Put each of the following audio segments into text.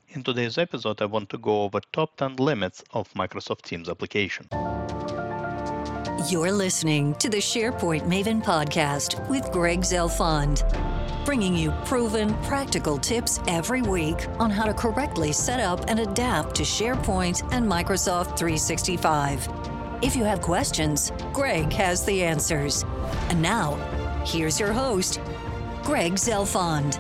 In today's episode, I want to go over top 10 limits of Microsoft Teams application. You're listening to the SharePoint Maven podcast with Greg Zelfond, bringing you proven, practical tips every week on how to correctly set up and adapt to SharePoint and Microsoft 365. If you have questions, Greg has the answers. And now, here's your host, Greg Zelfond.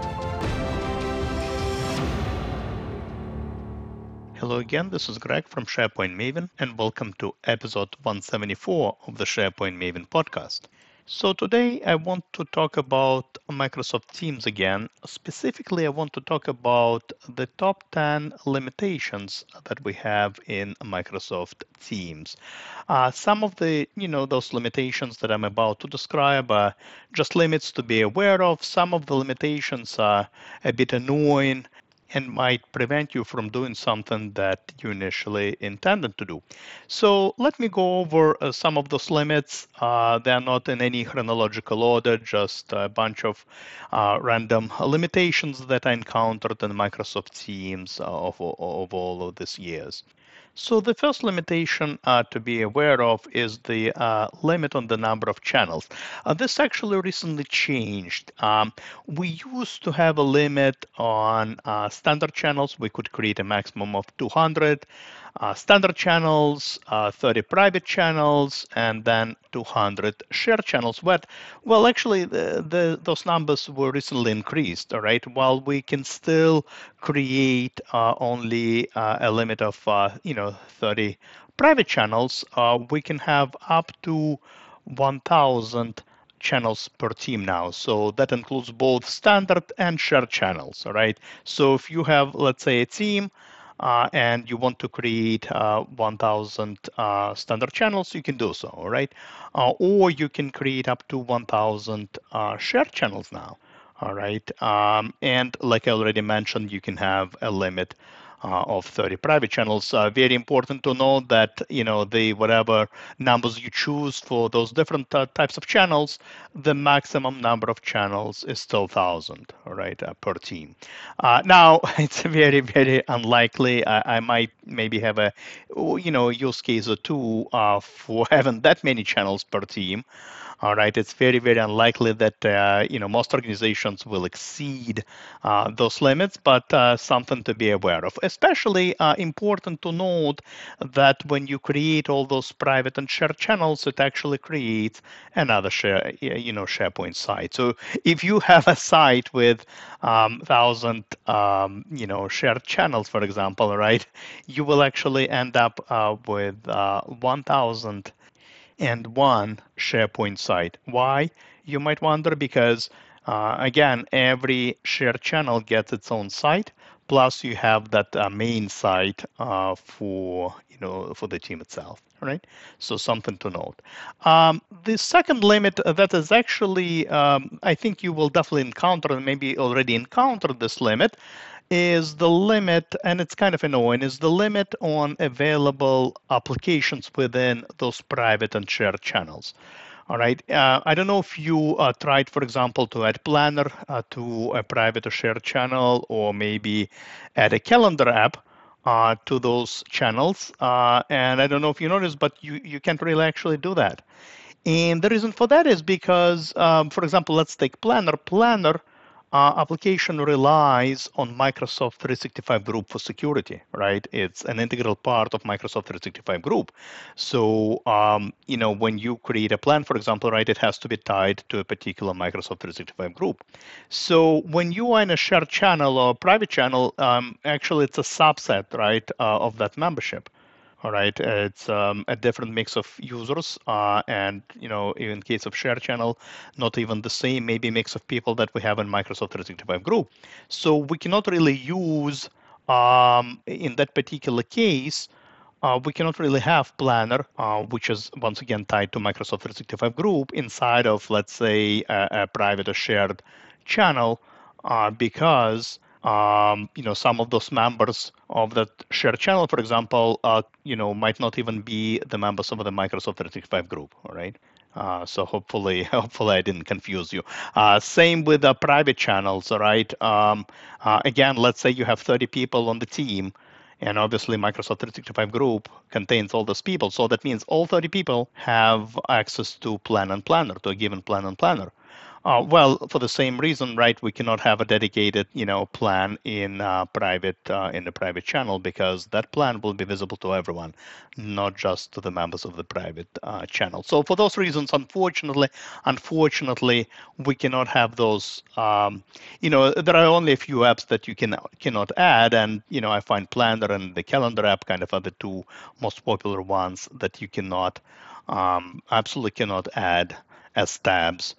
Hello again, this is Greg from SharePoint Maven, and welcome to episode 174 of the SharePoint Maven podcast. So today I want to talk about Microsoft Teams again. Specifically, I want to talk about the top 10 limitations that we have in Microsoft Teams. Some of those limitations that I'm about to describe are just limits to be aware of. Some of the limitations are a bit annoying and might prevent you from doing something that you initially intended to do. So let me go over some of those limits. They're not in any chronological order, just a bunch of random limitations that I encountered in Microsoft Teams of all of these years. So the first limitation to be aware of is the limit on the number of channels. This actually recently changed. We used to have a limit on standard channels. We could create a maximum of 200 standard channels, 30 private channels, and then 200 shared channels. Well, actually, those numbers were recently increased. All right, while we can still create only a limit of 30 private channels, we can have up to 1,000 channels per team now. So that includes both standard and shared channels. All right. So if you have, let's say, a team and you want to create 1,000 standard channels, you can do so. All right. Or you can create up to 1,000 shared channels now. All right. And like I already mentioned, you can have a limit of 30 private channels. Very important to note that the whatever numbers you choose for those different types of channels, the maximum number of channels is still 1,000, all right, per team. Now it's very very unlikely. I might maybe have a use case or two for having that many channels per team. All right, it's very, very unlikely that most organizations will exceed those limits, but something to be aware of. Especially important to note that when you create all those private and shared channels, it actually creates another SharePoint site. So if you have a site with 1,000 shared channels, for example, right, you will actually end up with 1,000 and one SharePoint site. Why? You might wonder, because again, every shared channel gets its own site. Plus, you have that main site for the team itself. Right. So something to note. The second limit that is actually, I think you will definitely encounter, and maybe already encountered this limit, is the limit, and it's kind of annoying, is the limit on available applications within those private and shared channels. All right. I don't know if you tried, for example, to add Planner to a private or shared channel, or maybe add a calendar app to those channels. And I don't know if you noticed, but you can't really actually do that. And the reason for that is because, for example, let's take Planner. Planner application relies on Microsoft 365 Group for security, right? It's an integral part of Microsoft 365 Group. So, when you create a plan, for example, right, it has to be tied to a particular Microsoft 365 group. So when you are in a shared channel or private channel, actually it's a subset, right, of that membership. All right, it's a different mix of users, and in case of share channel, not even the same, maybe mix of people that we have in Microsoft 365 group. So we cannot really use, in that particular case, we cannot really have Planner, which is once again tied to Microsoft 365 group inside of, let's say, a private or shared channel, because some of those members of that shared channel, for example, might not even be the members of the Microsoft 365 group, all right? So hopefully, hopefully I didn't confuse you. Same with the private channels, all right? Again, let's say you have 30 people on the team, and obviously Microsoft 365 group contains all those people. So that means all 30 people have access to Plan and Planner, to a given Plan and Planner. Well, for the same reason, right? We cannot have a dedicated, plan in the private channel because that plan will be visible to everyone, not just to the members of the private channel. So for those reasons, unfortunately, we cannot have those. There are only a few apps that you cannot add, and I find Planner and the Calendar app kind of are the two most popular ones that you cannot, absolutely cannot add as tabs,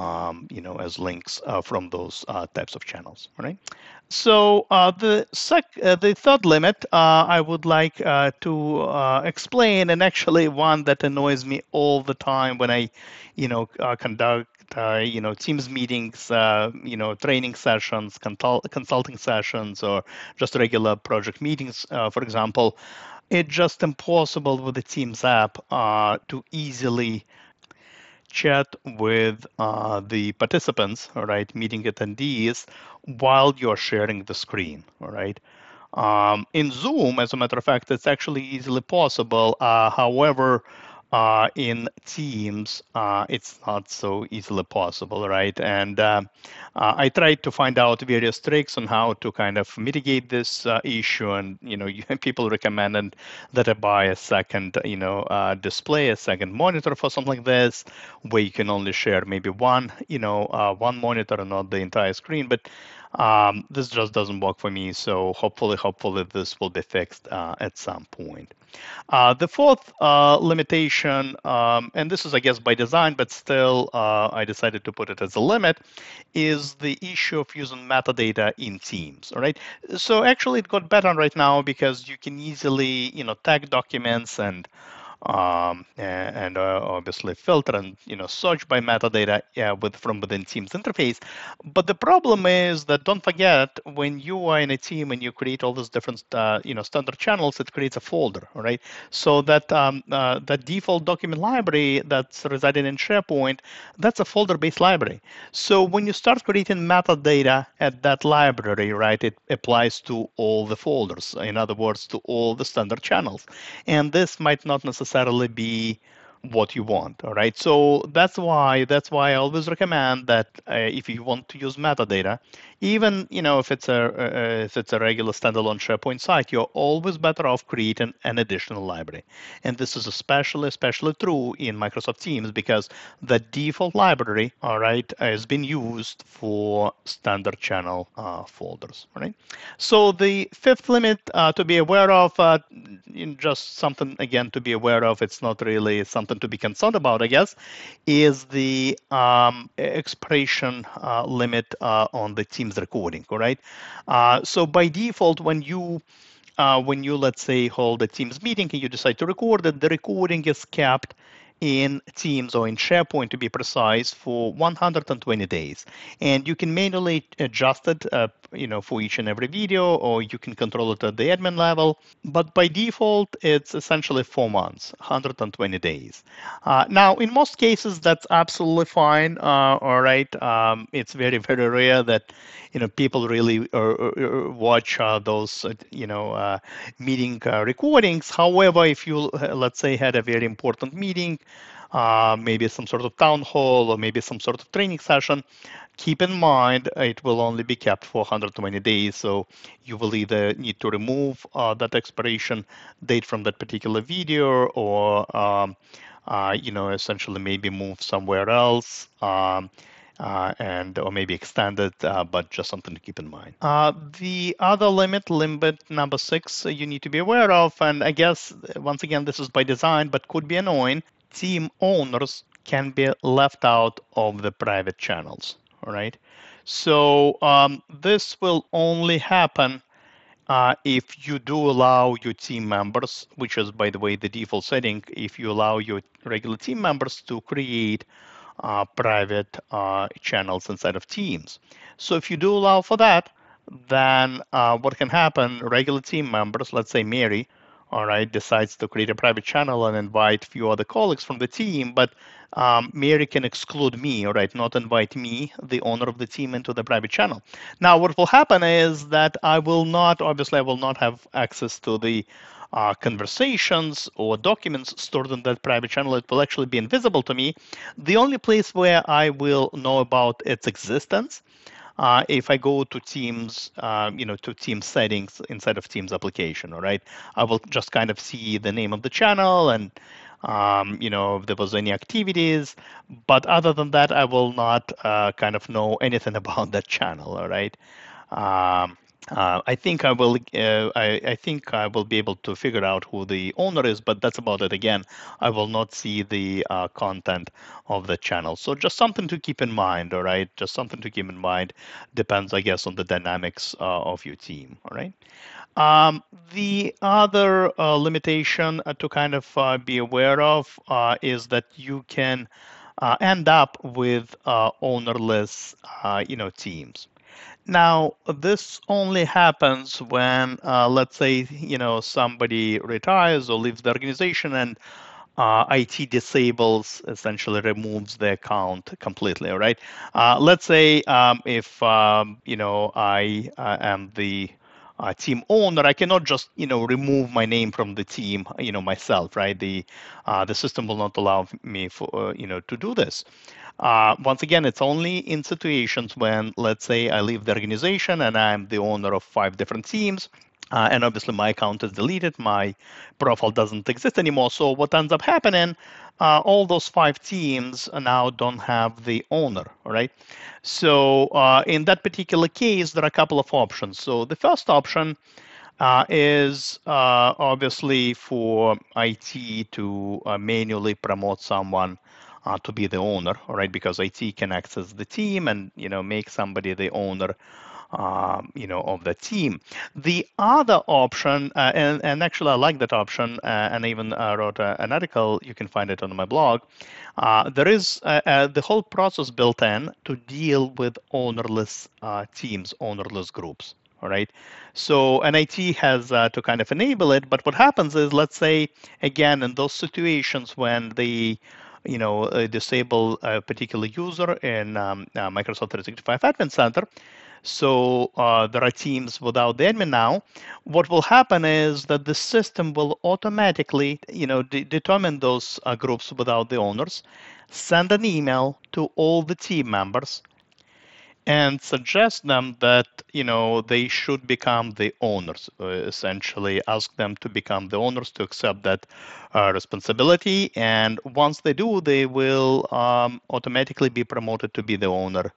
as links from those types of channels. All right. So the third limit I would like to explain, and actually one that annoys me all the time when I, conduct Teams meetings, training sessions, consulting sessions, or just regular project meetings, for example. It's just impossible with the Teams app to easily chat with the participants, all right, meeting attendees, while you're sharing the screen, all right. In Zoom, as a matter of fact, it's actually easily possible. However, in Teams, it's not so easily possible, right? And I tried to find out various tricks on how to kind of mitigate this issue. And people recommended that I buy a second, display, a second monitor for something like this, where you can only share maybe one monitor and not the entire screen. But this just doesn't work for me. So hopefully this will be fixed at some point. The fourth limitation, and this is, I guess, by design, but still I decided to put it as a limit, is the issue of using metadata in Teams. All right. So actually, it got better right now because you can easily, tag documents and obviously filter and search by metadata from within Teams interface. But the problem is that, don't forget, when you are in a team and you create all these different standard channels, it creates a folder, all right? So that default document library that's residing in SharePoint, that's a folder-based library. So when you start creating metadata at that library, right, it applies to all the folders. In other words, to all the standard channels. And this might not necessarily be what you want. All right. So that's why I always recommend that if you want to use metadata, even if it's a regular standalone SharePoint site, you're always better off creating an additional library. And this is especially true in Microsoft Teams because the default library, all right, has been used for standard channel folders. All right. So the fifth limit to be aware of, just something again to be aware of. It's not really something to be concerned about, I guess, is the expiration limit on the Teams recording. All right. So by default, when you let's say hold a Teams meeting and you decide to record it, the recording is kept in Teams or in SharePoint, to be precise, for 120 days. And you can manually adjust it, for each and every video, or you can control it at the admin level. But by default, it's essentially 4 months, 120 days. Now, in most cases, that's absolutely fine. All right. It's very, very rare that people really watch those meeting recordings. However, if you let's say had a very important meeting, maybe some sort of town hall or maybe some sort of training session, keep in mind it will only be kept for 120 days. So you will either need to remove that expiration date from that particular video, or essentially maybe move somewhere else. Or maybe extend it, but just something to keep in mind. The other limit number 6, you need to be aware of, and I guess once again this is by design, but could be annoying. Team owners can be left out of the private channels. All right. So this will only happen if you do allow your team members, which is, by the way, the default setting, if you allow your regular team members to create private channels inside of Teams. So if you do allow for that, then what can happen, regular team members, let's say Mary, all right, decides to create a private channel and invite few other colleagues from the team, but Mary can exclude me, all right, not invite me, the owner of the team, into the private channel. Now, what will happen is that I will not have access to the conversations or documents stored in that private channel. It will actually be invisible to me. The only place where I will know about its existence, if I go to Teams, to Teams settings inside of Teams application, all right, I will just kind of see the name of the channel and, if there was any activities. But other than that, I will not kind of know anything about that channel, all right. I think I will. I think I will be able to figure out who the owner is, but that's about it. Again, I will not see the content of the channel. So just something to keep in mind. All right, just something to keep in mind. Depends, I guess, on the dynamics of your team. All right. The other limitation to kind of be aware of is that you can end up with ownerless, teams. Now, this only happens when, let's say, somebody retires or leaves the organization and IT disables, essentially removes the account completely, all right? Let's say if, I am the team owner, I cannot just, remove my name from the team, myself, right? The system will not allow me to do this. Once again, it's only in situations when, let's say, I leave the organization and I'm the owner of 5 different teams. And obviously, my account is deleted. My profile doesn't exist anymore. So what ends up happening? All those 5 teams now don't have the owner, all right? So in that particular case, there are a couple of options. So the first option is obviously for IT to manually promote someone to be the owner, all right? Because IT can access the team and make somebody the owner, of the team. The other option, and actually I like that option, and I even wrote an article. You can find it on my blog. There is the whole process built in to deal with ownerless teams, ownerless groups. All right. So NIT has to kind of enable it. But what happens is, let's say, again, in those situations when they disable a particular user in Microsoft 365 Admin Center. So there are teams without the admin now. What will happen is that the system will automatically, determine those groups without the owners, send an email to all the team members, and suggest them that they should become the owners. Essentially, ask them to become the owners, to accept that responsibility, and once they do, they will automatically be promoted to be the owner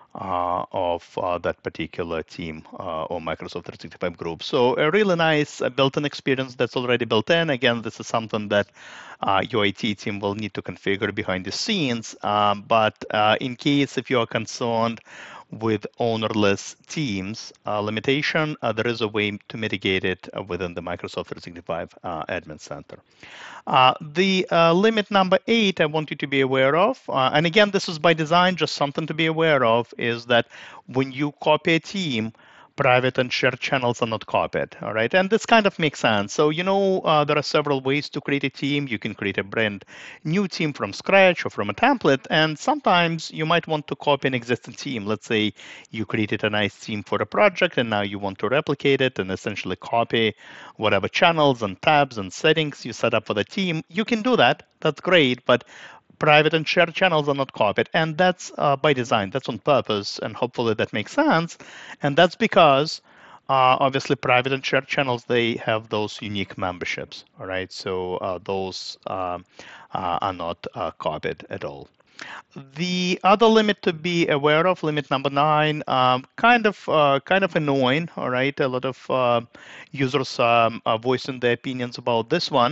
of that particular team or Microsoft 365 group. So a really nice built-in experience that's already built in. Again, this is something that your IT team will need to configure behind the scenes. But in case if you are concerned with ownerless teams limitation, there is a way to mitigate it within the Microsoft 365 Admin Center. The limit number 8 I want you to be aware of, and again, this is by design, just something to be aware of, is that when you copy a team, private and shared channels are not copied, all right? And this kind of makes sense. So, there are several ways to create a team. You can create a brand new team from scratch or from a template. And sometimes you might want to copy an existing team. Let's say you created a nice team for a project and now you want to replicate it and essentially copy whatever channels and tabs and settings you set up for the team. You can do that. That's great. But private and shared channels are not copied. And that's by design, that's on purpose. And hopefully that makes sense. And that's because obviously private and shared channels, they have those unique memberships. All right. So those are not copied at all. The other limit to be aware of, limit number 9, kind of annoying. All right. A lot of users are voicing their opinions about this one.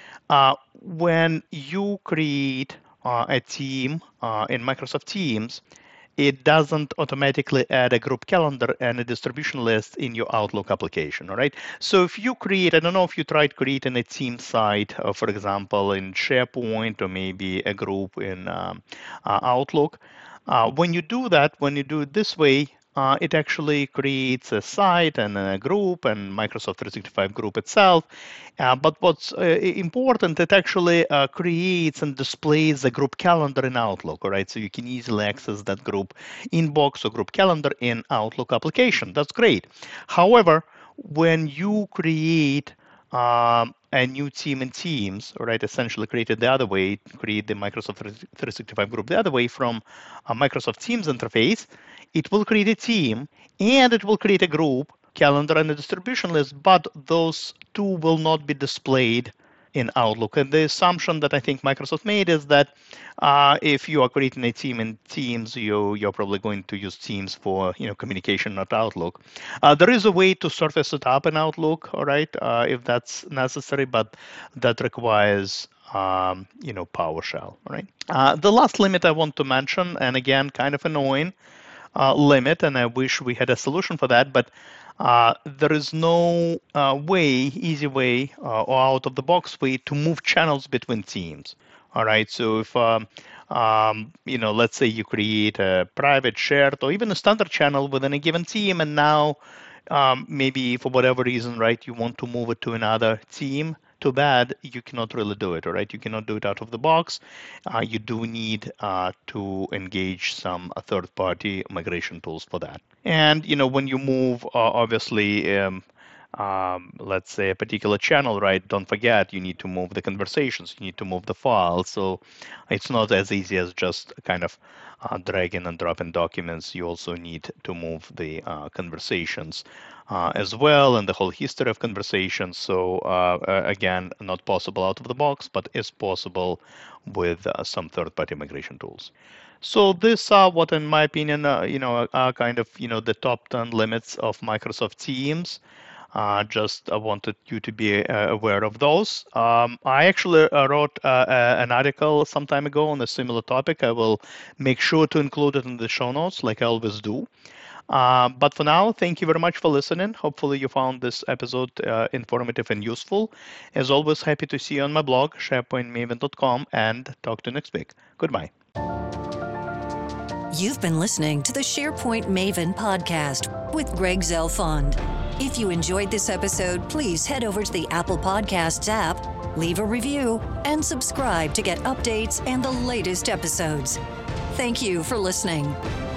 When you create a team in Microsoft Teams, it doesn't automatically add a group calendar and a distribution list in your Outlook application, all right? So if you create, I don't know if you tried creating a team site, for example, in SharePoint or maybe a group in Outlook. When you do that, when you do it this way, it actually creates a site and a group and Microsoft 365 group itself. But what's important, it actually creates and displays the group calendar in Outlook, all right? So you can easily access that group inbox or group calendar in Outlook application. That's great. However, when you create a new team in Teams, all right, essentially created the other way, create the Microsoft 365 group the other way from a Microsoft Teams interface, it will create a team and it will create a group, calendar, and a distribution list, but those two will not be displayed in Outlook. And the assumption that I think Microsoft made is that if you are creating a team in Teams, you're probably going to use Teams for communication, not Outlook. There is a way to surface it up in Outlook, all right, if that's necessary, but that requires PowerShell, right? The last limit I want to mention, and again, kind of annoying limit, and I wish we had a solution for that, but there is no easy way, or out of the box way to move channels between teams. All right. So if let's say you create a private, shared, or even a standard channel within a given team, and now maybe for whatever reason, right, you want to move it to another team. Too bad you cannot really do it, all right? You cannot do it out of the box. You do need to engage some third-party migration tools for that. And when you move, obviously, let's say a particular channel, right? Don't forget you need to move the conversations, you need to move the files. So it's not as easy as just kind of dragging and dropping documents. You also need to move the conversations as well, and the whole history of conversations. So again, not possible out of the box, but is possible with some third-party migration tools. So these are what, in my opinion, are kind of the top 10 limits of Microsoft Teams. I wanted you to be aware of those. I actually wrote an article some time ago on a similar topic. I will make sure to include it in the show notes, like I always do. But for now, thank you very much for listening. Hopefully you found this episode informative and useful. As always, happy to see you on my blog, sharepointmaven.com, and talk to you next week. Goodbye. You've been listening to the SharePoint Maven podcast with Greg Zelfond. If you enjoyed this episode, please head over to the Apple Podcasts app, leave a review, and subscribe to get updates and the latest episodes. Thank you for listening.